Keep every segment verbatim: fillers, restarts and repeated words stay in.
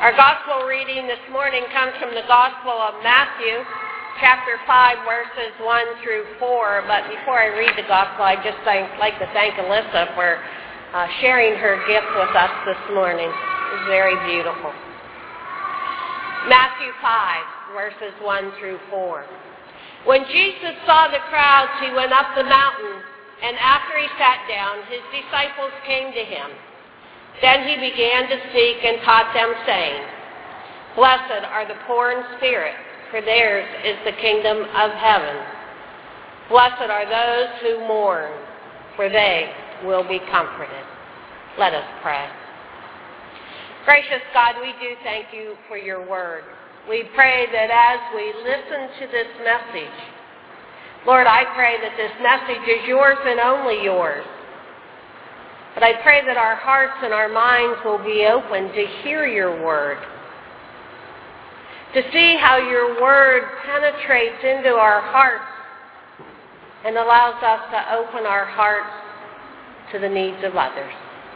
Our gospel reading this morning comes from the Gospel of Matthew, chapter five, verses one through four. But before I read the gospel, I'd just like to thank Alyssa for uh, sharing her gift with us this morning. It was very beautiful. Matthew five, verses one through four. When Jesus saw the crowds, he went up the mountain, and after he sat down, his disciples came to him. Then he began to speak and taught them, saying, "Blessed are the poor in spirit, for theirs is the kingdom of heaven. Blessed are those who mourn, for they will be comforted." Let us pray. Gracious God, we do thank you for your word. We pray that as we listen to this message, Lord, I pray that this message is yours and only yours. But I pray that our hearts and our minds will be open to hear your word, to see how your word penetrates into our hearts and allows us to open our hearts to the needs of others.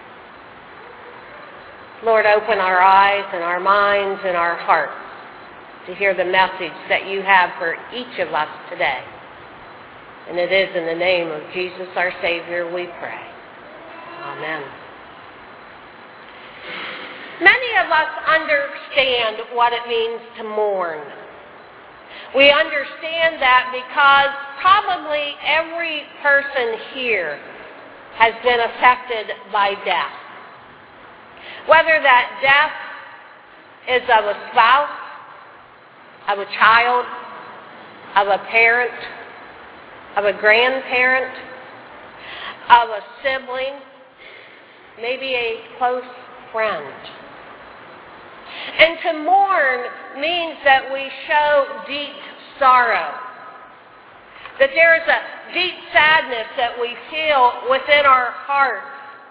Lord, open our eyes and our minds and our hearts to hear the message that you have for each of us today. And it is in the name of Jesus, our Savior, we pray. Amen. Many of us understand what it means to mourn. We understand that because probably every person here has been affected by death. Whether that death is of a spouse, of a child, of a parent, of a grandparent, of a sibling, maybe a close friend. And to mourn means that we show deep sorrow, that there is a deep sadness that we feel within our hearts,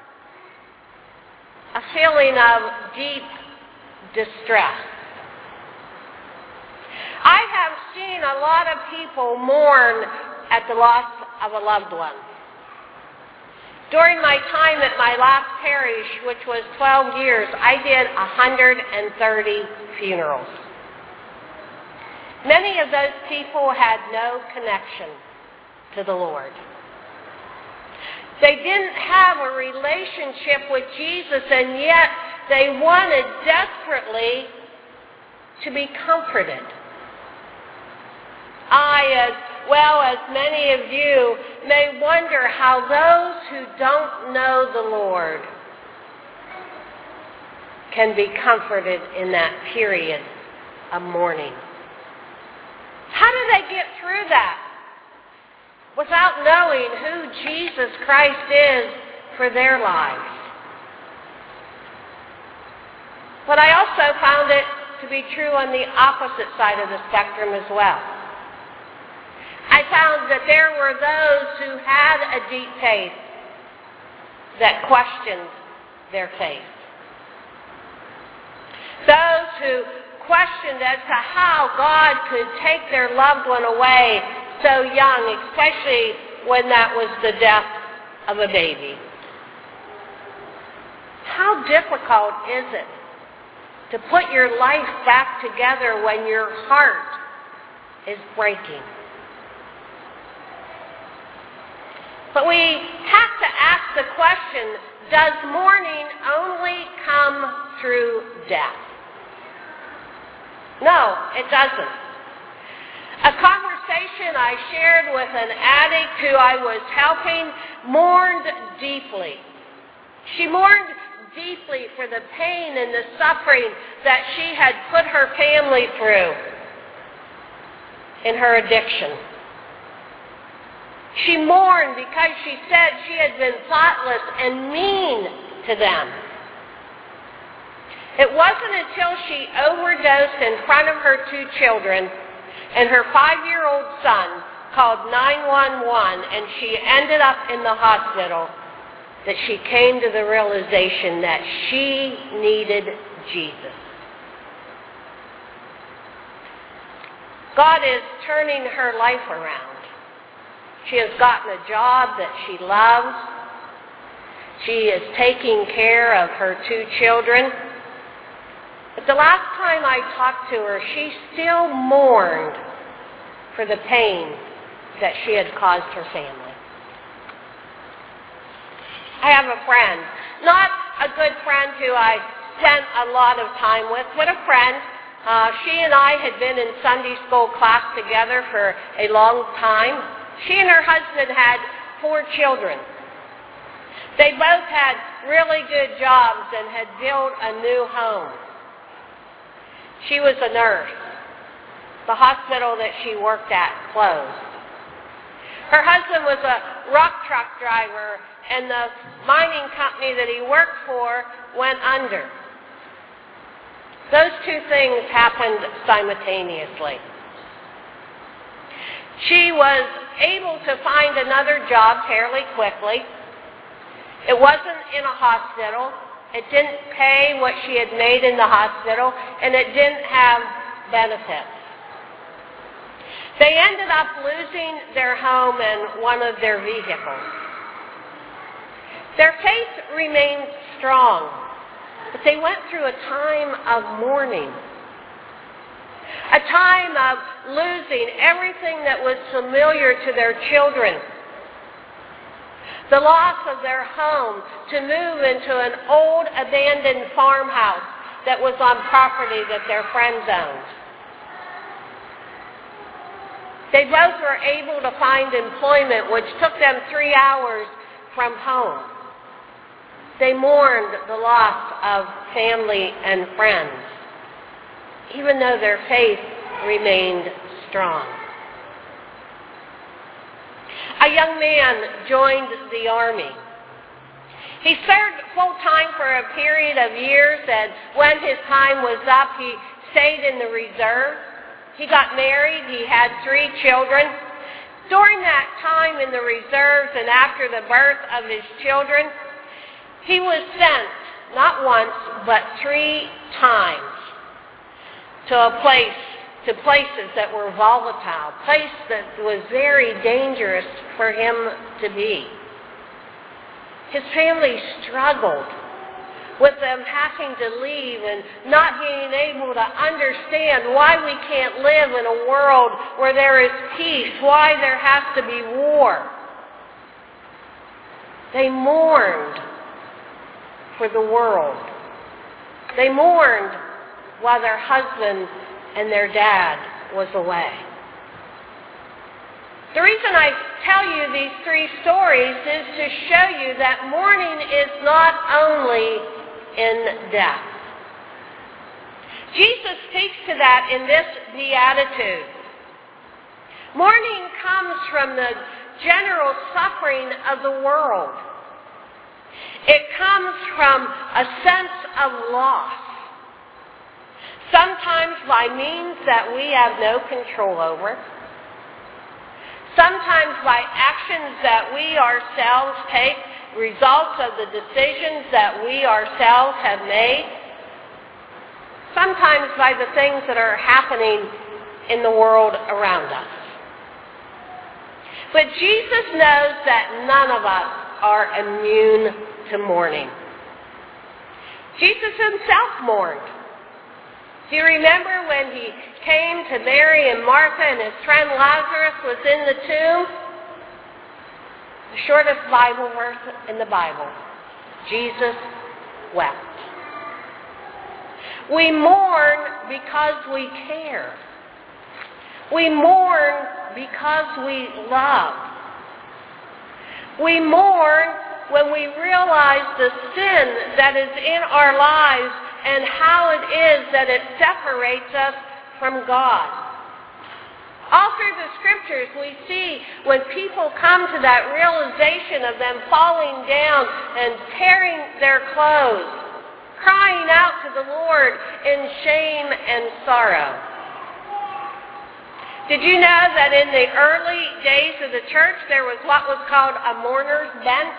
a feeling of deep distress. I have seen a lot of people mourn at the loss of a loved one. During my time at my last parish, which was twelve years, I did one hundred thirty funerals. Many of those people had no connection to the Lord. They didn't have a relationship with Jesus, and yet they wanted desperately to be comforted. I, as well as many of you, may wonder how those who don't know the Lord can be comforted in that period of mourning. How do they get through that without knowing who Jesus Christ is for their lives? But I also found it to be true on the opposite side of the spectrum as well. I found that there were those who had a deep faith that questioned their faith. Those who questioned as to how God could take their loved one away so young, especially when that was the death of a baby. How difficult is it to put your life back together when your heart is breaking? But we have to ask the question, does mourning only come through death? No, it doesn't. A conversation I shared with an addict who I was helping mourned deeply. She mourned deeply for the pain and the suffering that she had put her family through in her addiction. She mourned because she said she had been thoughtless and mean to them. It wasn't until she overdosed in front of her two children and her five-year-old son called nine one one and she ended up in the hospital that she came to the realization that she needed Jesus. God is turning her life around. She has gotten a job that she loves. She is taking care of her two children. But But the last time I talked to her, she still mourned for the pain that she had caused her family. I have a friend, not a good friend who I spent a lot of time with, but a friend. Uh, she and I had been in Sunday school class together for a long time. She and her husband had four children. They both had really good jobs and had built a new home. She was a nurse. The hospital that she worked at closed. Her husband was a rock truck driver, and the mining company that he worked for went under. Those two things happened simultaneously. She was able to find another job fairly quickly. It wasn't in a hospital. It didn't pay what she had made in the hospital, and it didn't have benefits. They ended up losing their home and one of their vehicles. Their faith remained strong, but they went through a time of mourning. A time of losing everything that was familiar to their children. The loss of their home to move into an old abandoned farmhouse that was on property that their friends owned. They both were able to find employment, which took them three hours from home. They mourned the loss of family and friends, even though their faith remained strong. A young man joined the army. He served full time for a period of years, and when his time was up, he stayed in the reserve. He got married. He had three children. During that time in the reserves and after the birth of his children, he was sent, not once, but three times to a place, to places that were volatile, a place that was very dangerous for him to be. His family struggled with them having to leave and not being able to understand why we can't live in a world where there is peace, why there has to be war. They mourned for the world. They mourned while their husband and their dad was away. The reason I tell you these three stories is to show you that mourning is not only in death. Jesus speaks to that in this beatitude. Mourning comes from the general suffering of the world. It comes from a sense of loss, sometimes by means that we have no control over, sometimes by actions that we ourselves take, results of the decisions that we ourselves have made, sometimes by the things that are happening in the world around us. But Jesus knows that none of us are immune to mourning. Jesus himself mourned. Do you remember when he came to Mary and Martha and his friend Lazarus was in the tomb? The shortest Bible verse in the Bible. Jesus wept. We mourn because we care. We mourn because we love. We mourn when we realize the sin that is in our lives and how it is that it separates us from God. All through the scriptures we see when people come to that realization of them falling down and tearing their clothes, crying out to the Lord in shame and sorrow. Did you know that in the early days of the church there was what was called a mourner's bench?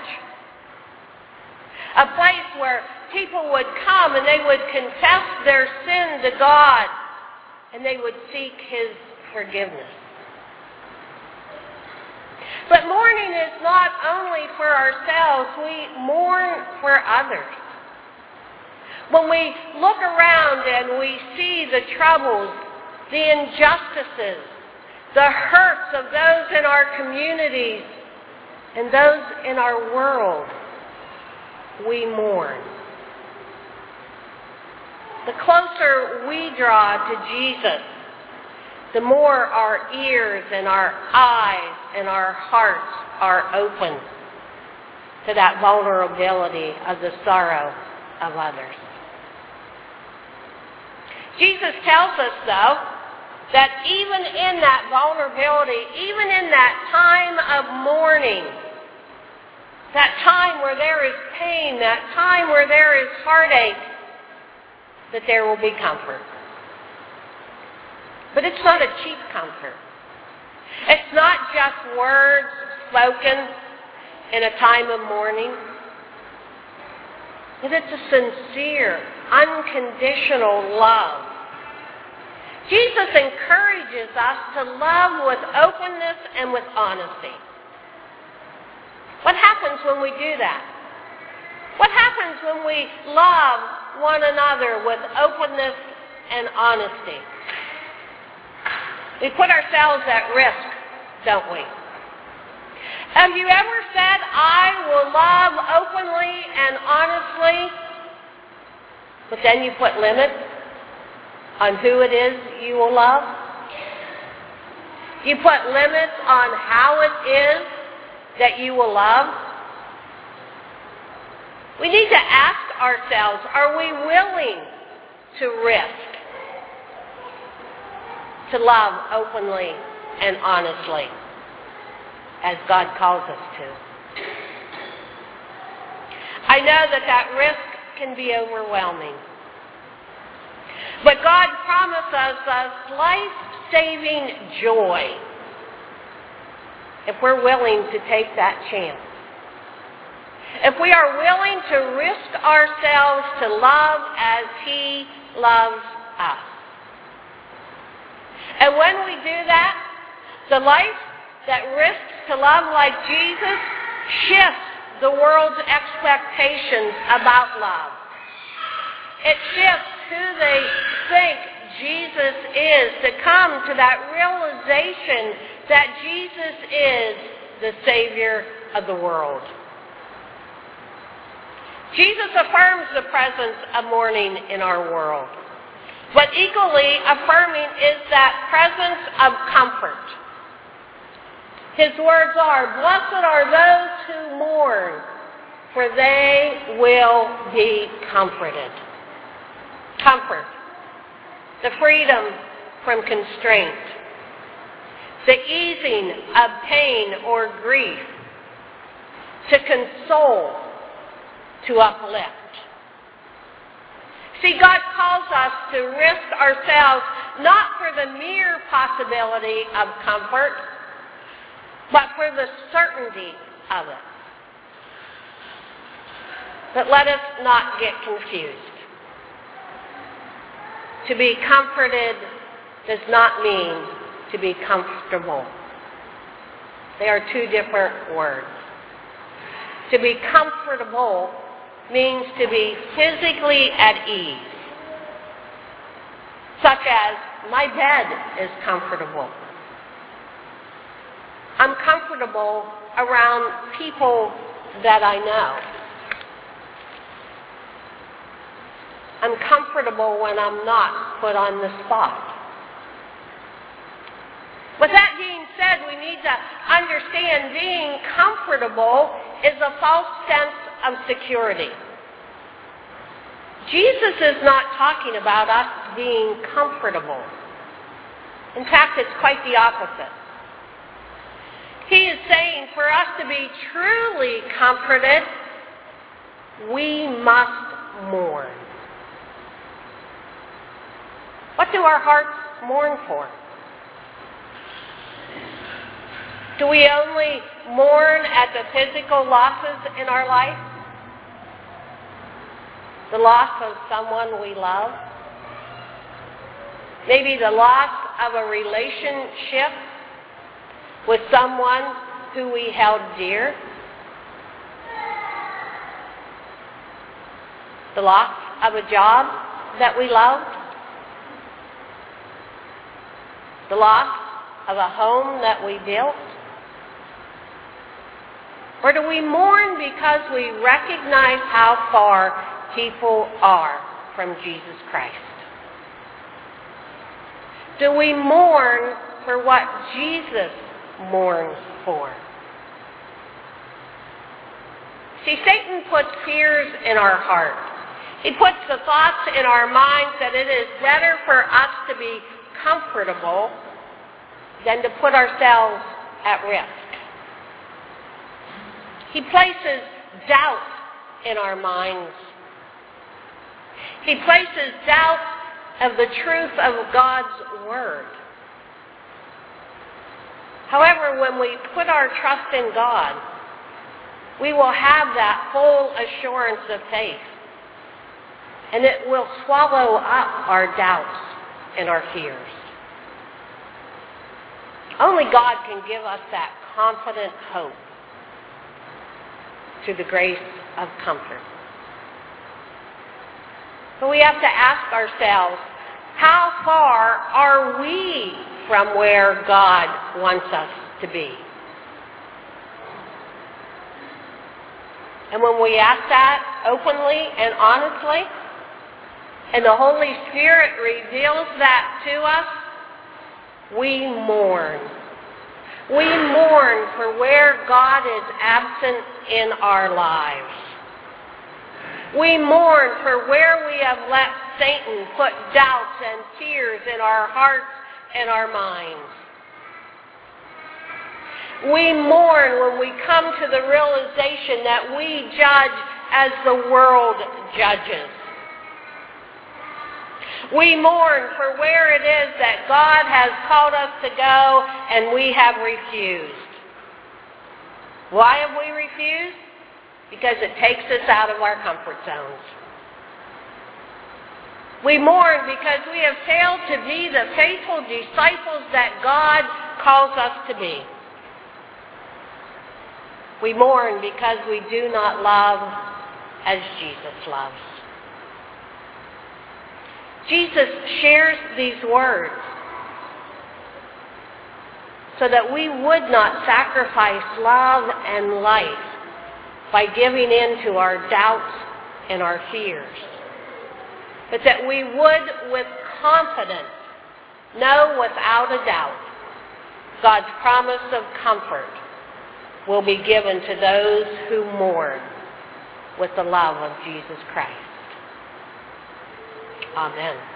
A place where people would come and they would confess their sin to God and they would seek his forgiveness. But mourning is not only for ourselves, we mourn for others. When we look around and we see the troubles, the injustices, the hurts of those in our communities and those in our world, we mourn. The closer we draw to Jesus, the more our ears and our eyes and our hearts are open to that vulnerability of the sorrow of others. Jesus tells us, though, that even in that vulnerability, even in that time of mourning, that time where there is pain, that time where there is heartache, that there will be comfort. But it's not a cheap comfort. It's not just words spoken in a time of mourning. But it's a sincere, unconditional love. Jesus encourages us to love with openness and with honesty. What happens when we do that? What happens when we love one another with openness and honesty? We put ourselves at risk, don't we? Have you ever said, I will love openly and honestly, but then you put limits on who it is you will love? You put limits on how it is that you will love? We need to ask ourselves, are we willing to risk to love openly and honestly as God calls us to? I know that that risk can be overwhelming. But God promises us life-saving joy if we're willing to take that chance. If we are willing to risk ourselves to love as He loves us. And when we do that, the life that risks to love like Jesus shifts the world's expectations about love. It shifts who they think Jesus is, to come to that realization that Jesus is the Savior of the world. Jesus affirms the presence of mourning in our world. But equally affirming is that presence of comfort. His words are, blessed are those who mourn, for they will be comforted. Comfort. The freedom from constraint. The easing of pain or grief. To console. To uplift. See, God calls us to risk ourselves not for the mere possibility of comfort, but for the certainty of it. But let us not get confused. To be comforted does not mean to be comfortable. They are two different words. To be comfortable means to be physically at ease. Such as, my bed is comfortable. I'm comfortable around people that I know. I'm comfortable when I'm not put on the spot. With that being said, we need to understand being comfortable is a false sense of security. Jesus is not talking about us being comfortable. In fact, it's quite the opposite. He is saying for us to be truly comforted, we must mourn. What do our hearts mourn for? Do we only mourn at the physical losses in our life? The loss of someone we love? Maybe the loss of a relationship with someone who we held dear? The loss of a job that we loved? The loss of a home that we built? Or do we mourn because we recognize how far people are from Jesus Christ? Do we mourn for what Jesus mourned for? See, Satan puts fears in our heart. He puts the thoughts in our minds that it is better for us to be comfortable than to put ourselves at risk. He places doubt in our minds. He places doubt of the truth of God's Word. However, when we put our trust in God, we will have that full assurance of faith, and it will swallow up our doubts and our fears. Only God can give us that confident hope through the grace of comfort. But we have to ask ourselves, how far are we from where God wants us to be? And when we ask that openly and honestly, and the Holy Spirit reveals that to us, we mourn. We mourn for where God is absent in our lives. We mourn for where we have let Satan put doubts and fears in our hearts and our minds. We mourn when we come to the realization that we judge as the world judges. We mourn for where it is that God has called us to go and we have refused. Why have we refused? Because it takes us out of our comfort zones. We mourn because we have failed to be the faithful disciples that God calls us to be. We mourn because we do not love as Jesus loves. Jesus shares these words so that we would not sacrifice love and life by giving in to our doubts and our fears, but that we would with confidence know without a doubt God's promise of comfort will be given to those who mourn with the love of Jesus Christ. Amen.